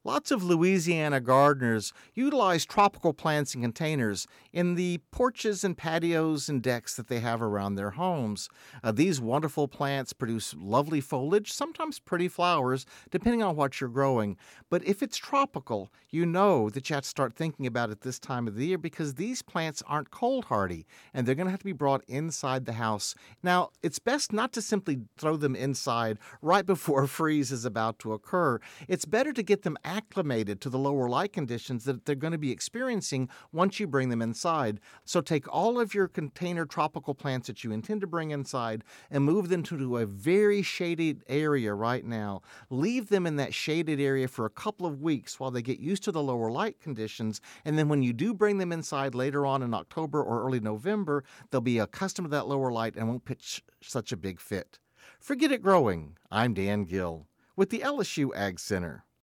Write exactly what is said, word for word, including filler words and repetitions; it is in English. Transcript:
Lots of Louisiana gardeners utilize tropical plants in containers in the porches and patios and decks that they have around their homes. Uh, these wonderful plants produce lovely foliage, sometimes pretty flowers, depending on what you're growing. But if it's tropical, you know that you have to start thinking about it this time of the year because these plants aren't cold hardy and they're going to have to be brought inside the house. Now, it's best not to simply throw them inside right before a freeze is about to occur. It's better to get them acclimated to the lower light conditions that they're going to be experiencing once you bring them inside. So take all of your container tropical plants that you intend to bring inside and move them to a very shaded area right now. Leave them in that shaded area for a couple of weeks while they get used to the lower light conditions, and then when you do bring them inside later on in October or early November, they'll be accustomed to that lower light and won't pitch such a big fit. Forget It Growing. I'm Dan Gill with the L S U Ag Center.